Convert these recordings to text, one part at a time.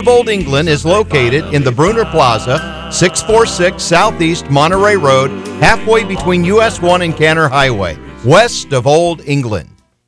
of Old England is located in the Bruner Plaza, 646 Southeast Monterey Road, halfway between US 1 and Canner Highway, west of Old England.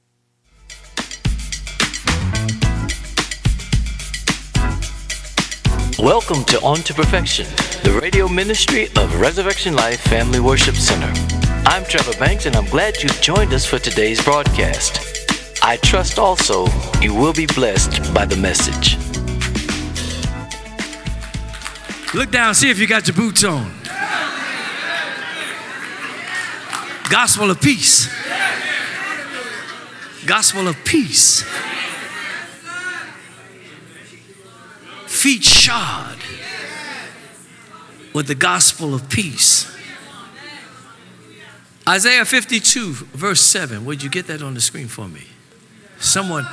Welcome to On to Perfection, the radio ministry of Resurrection Life Family Worship Center. I'm Trevor Banks, and I'm glad you've joined us for today's broadcast. I trust also you will be blessed by the message. Look down, see if you got your boots on. Gospel of peace. Gospel of peace. Feet shod with the gospel of peace. Isaiah 52, verse 7. Would you get that on the screen for me? Someone,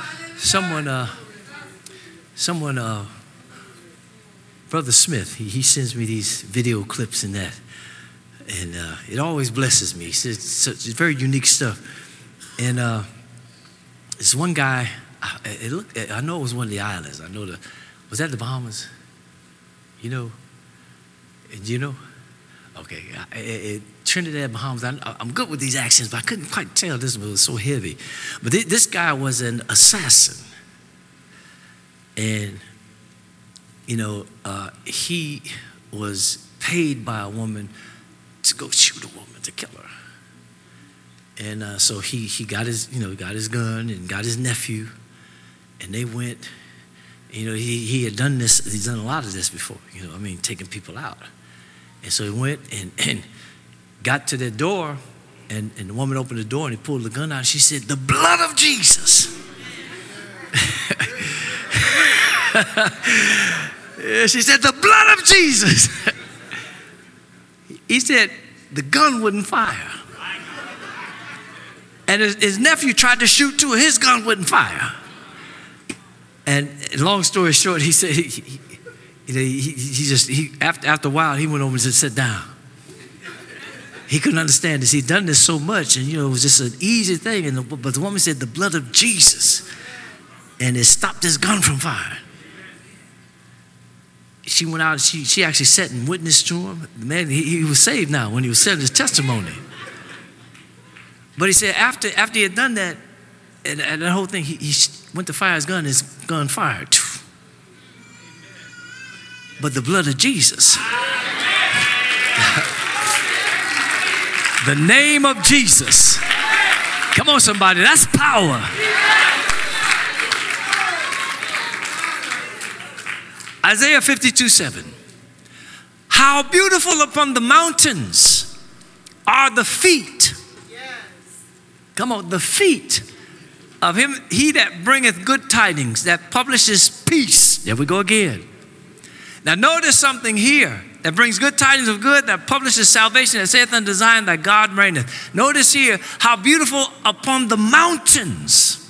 Brother Smith, he sends me these video clips and that. And it always blesses me. He says it's very unique stuff. And this one guy, I know it was one of the islands. Was that the Bahamas? You know? Do you know? Okay. Trinidad, Bahamas. I'm good with these accents, but I couldn't quite tell this one was so heavy. But this guy was an assassin. And, he was paid by a woman to go shoot a woman, to kill her. And so he got his gun and got his nephew, and they went. He had done this. He's done a lot of this before. Taking people out. And so he went and got to their door, and the woman opened the door and he pulled the gun out. And she said, "The blood of Jesus." She said, "The blood of Jesus." He said the gun wouldn't fire. And his nephew tried to shoot too. His gun wouldn't fire. And long story short, he said after a while he went over and said, "Sit down." He couldn't understand this. He'd done this so much, and it was just an easy thing. But the woman said, "The blood of Jesus," and it stopped his gun from firing. She went out. She actually sat and witnessed to him. The man, he was saved now when he was saying his testimony. But he said after he had done that, and that whole thing, he went to fire his gun fired. But the blood of Jesus. The name of Jesus. Come on, somebody, that's power. Isaiah 52:7. How beautiful upon the mountains are the feet. Come on, the feet of him, he that bringeth good tidings, that publishes peace. There we go again. Now notice something here. That brings good tidings of good, that publishes salvation, that saith unto Zion, that God reigneth. Notice here, how beautiful upon the mountains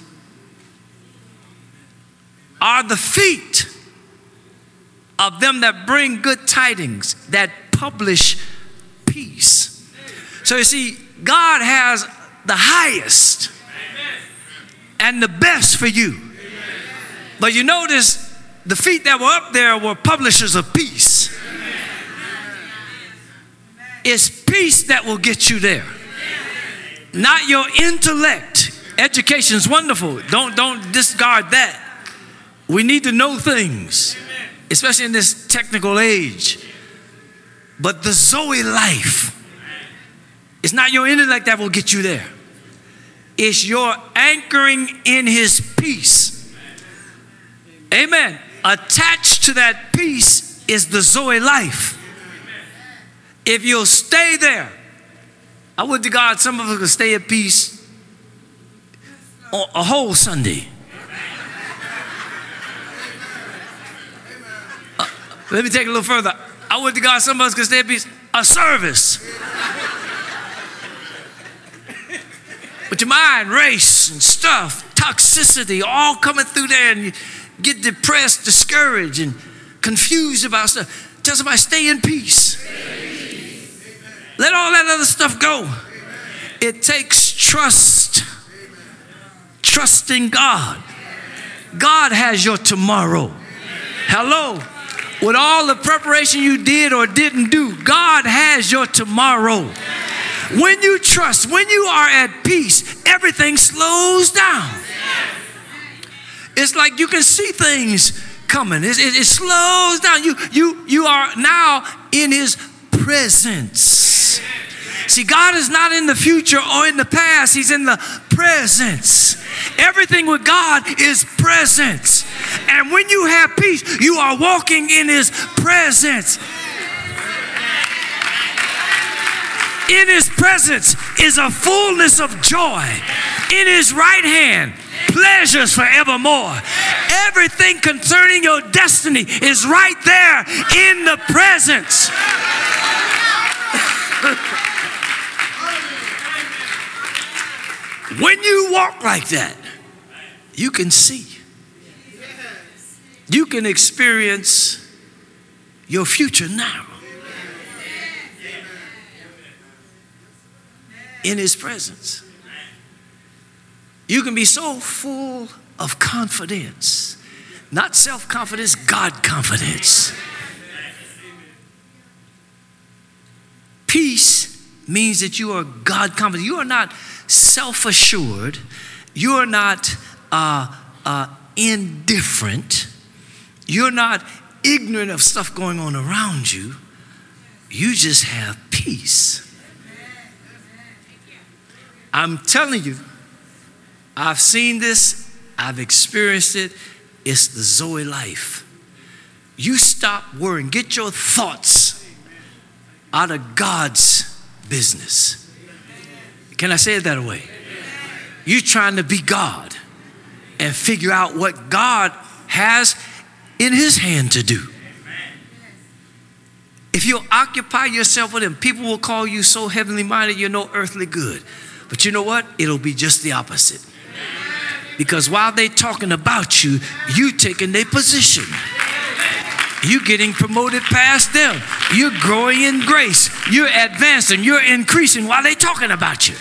are the feet of them that bring good tidings, that publish peace. So you see, God has the highest and the best for you. But you notice the feet that were up there were publishers of peace. It's peace that will get you there, not your intellect. Education's wonderful. Don't discard that. We need to know things, especially in this technical age. But the Zoe life, it's not your intellect that will get you there. It's your anchoring in his peace. Amen. Attached to that peace is the Zoe life. If you'll stay there, I would to God some of us could stay at peace a whole Sunday. Let me take it a little further. I would to God some of us could stay at peace a service. But your mind race and stuff, toxicity, all coming through there, and you get depressed, discouraged, and confused about stuff. Tell somebody, stay in peace. Let all that other stuff go. It takes trust. Trusting God. God has your tomorrow. Hello. With all the preparation you did or didn't do, God has your tomorrow. When you trust, when you are at peace, everything slows down. It's like you can see things coming. It slows down. You are now in his presence. See, God is not in the future or in the past. He's in the presence. Everything with God is presence. And when you have peace, you are walking in his presence. In his presence is a fullness of joy. In his right hand, pleasures forevermore. Everything concerning your destiny is right there in the presence. When you walk like that, you can see. You can experience your future now. In his presence. You can be so full of confidence. Not self-confidence, God confidence. Peace means that you are God confident. You are not self-assured. You are not indifferent. You're not ignorant of stuff going on around you. You just have peace. I'm telling you, I've seen this, I've experienced it. It's the Zoe life. You stop worrying. Get your thoughts out of God's business. Can I say it that way? You're trying to be God and figure out what God has in his hand to do. If you occupy yourself with him, people will call you so heavenly minded, you're no earthly good. But you know what? It'll be just the opposite. Because while they're talking about you, you taking their position. You're getting promoted past them. You're growing in grace. You're advancing. You're increasing while they're talking about you.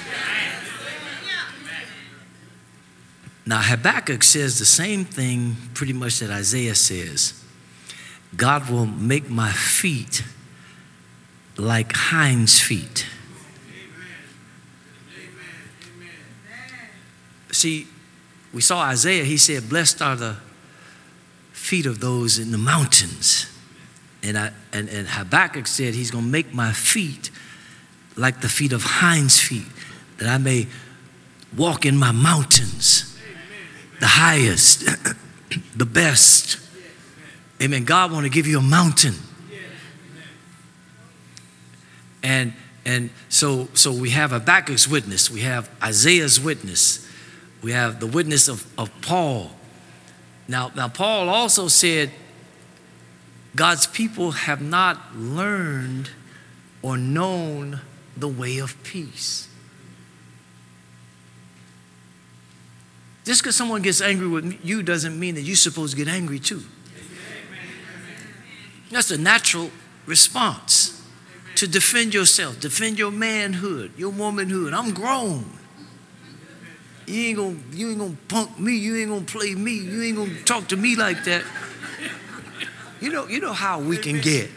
Now, Habakkuk says the same thing pretty much that Isaiah says. God will make my feet like hinds' feet. See, we saw Isaiah, he said, blessed are the feet of those in the mountains. And Habakkuk said, he's going to make my feet like the feet of hinds' feet, that I may walk in my mountains, the highest, the best. Amen. God want to give you a mountain. And so we have Habakkuk's witness. We have Isaiah's witness. We have the witness of Paul. Now Paul also said, God's people have not learned or known the way of peace. Just because someone gets angry with you doesn't mean that you're supposed to get angry too. That's a natural response to defend yourself, defend your manhood, your womanhood. I'm grown. You ain't gonna punk me. You ain't gonna play me. You ain't gonna talk to me like that. You know how we can get.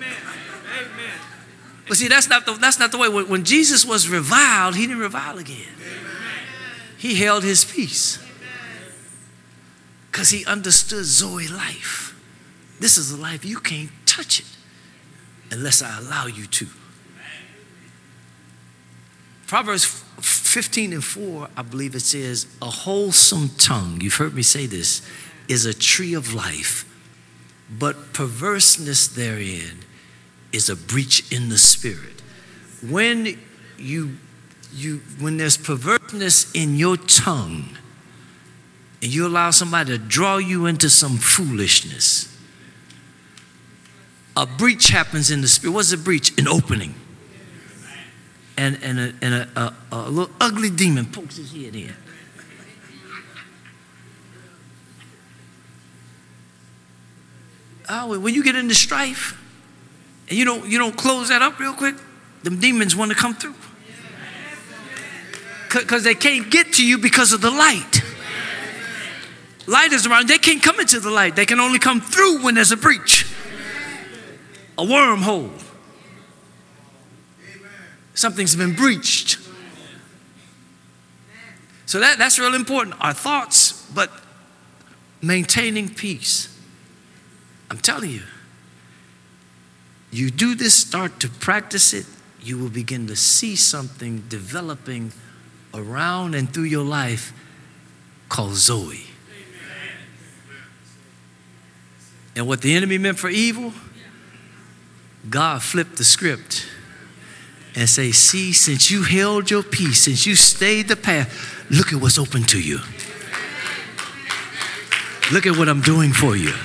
But see, that's not the way. When Jesus was reviled, he didn't revile again. He held his peace because he understood Zoe life. This is a life you can't touch it unless I allow you to. Proverbs 15:4, I believe it says, a wholesome tongue, you've heard me say this, is a tree of life, but perverseness therein is a breach in the spirit. When there's perverseness in your tongue, and you allow somebody to draw you into some foolishness, a breach happens in the spirit. What's a breach? An opening. And a little ugly demon pokes his head in. Oh, when you get into strife and you don't close that up real quick, them demons want to come through. Because they can't get to you because of the light. Light is around. They can't come into the light. They can only come through when there's a breach, a wormhole. Something's been breached. So that's real important. Our thoughts, but maintaining peace. I'm telling you, you do this, start to practice it, you will begin to see something developing around and through your life called Zoe. And what the enemy meant for evil, God flipped the script and say, see, since you held your peace, since you stayed the path, look at what's open to you. Look at what I'm doing for you.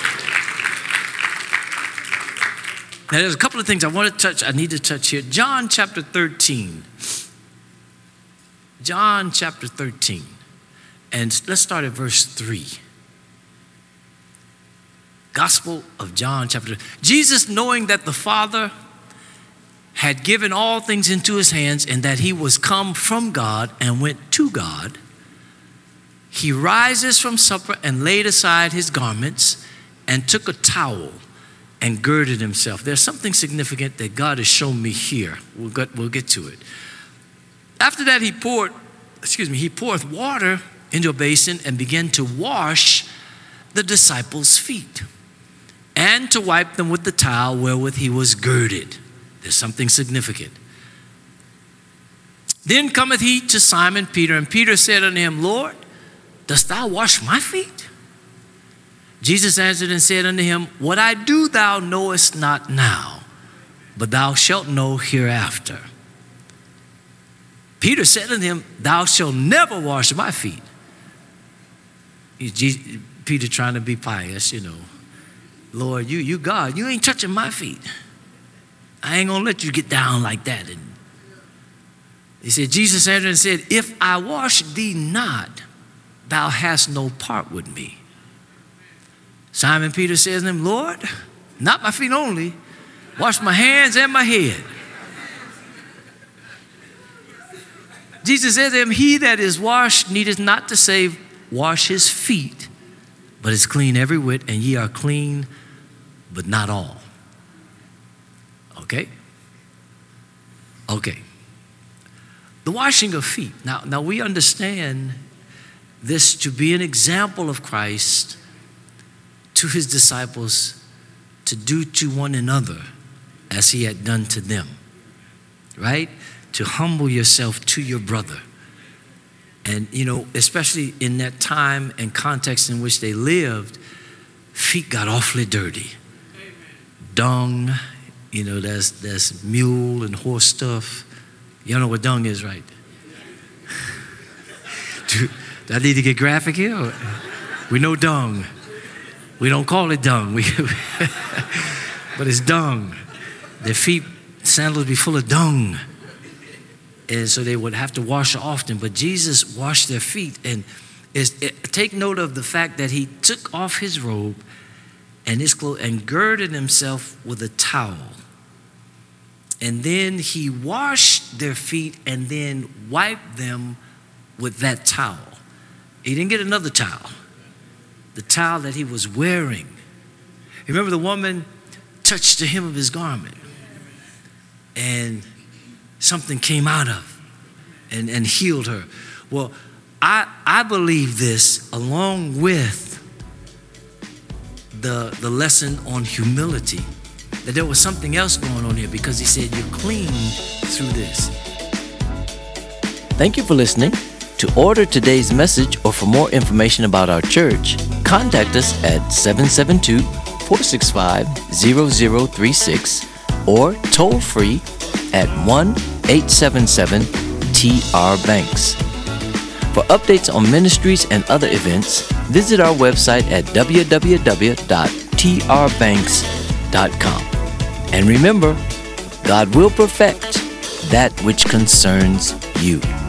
Now, there's a couple of things I want to touch. I need to touch here. John chapter 13. John chapter 13. And let's start at verse 3. Gospel of John chapter. Jesus, knowing that the Father had given all things into his hands and that he was come from God and went to God, he rises from supper and laid aside his garments and took a towel and girded himself. There's something significant that God has shown me here. We'll get to it. After that, he poured water into a basin and began to wash the disciples' feet and to wipe them with the towel wherewith he was girded. There's something significant. Then cometh he to Simon Peter, and Peter said unto him, Lord, dost thou wash my feet? Jesus answered and said unto him, what I do thou knowest not now, but thou shalt know hereafter. Peter said unto him, thou shalt never wash my feet. Peter trying to be pious, you know. Lord, you God, you ain't touching my feet. I ain't gonna let you get down like that. And he said, Jesus answered and said, if I wash thee not, thou hast no part with me. Simon Peter says to him, Lord, not my feet only, wash my hands and my head. Jesus said to him, he that is washed needeth not to say, wash his feet, but is clean every whit, and ye are clean, but not all. Okay? Okay. The washing of feet. Now we understand this to be an example of Christ to his disciples to do to one another as he had done to them. Right? To humble yourself to your brother. And, you know, especially in that time and context in which they lived, feet got awfully dirty. Dung, you know, that's mule and horse stuff. Y'all know what dung is, right? Do I need to get graphic here? We know dung. We don't call it dung. But it's dung. Their feet, sandals would be full of dung. And so they would have to wash often. But Jesus washed their feet. And take note of the fact that he took off his robe and his clothes and girded himself with a towel. And then he washed their feet and then wiped them with that towel. He didn't get another towel. The towel that he was wearing. Remember, the woman touched the hem of his garment. And something came out of and healed her. Well, I believe this along with the lesson on humility, that there was something else going on here, because he said you're clean through this. Thank you for listening. To order today's message or for more information about our church, contact us at 772-465-0036 or toll free at 1-877-TR-BANKS. For updates on ministries and other events, visit our website at www.trbanks.com. And remember, God will perfect that which concerns you.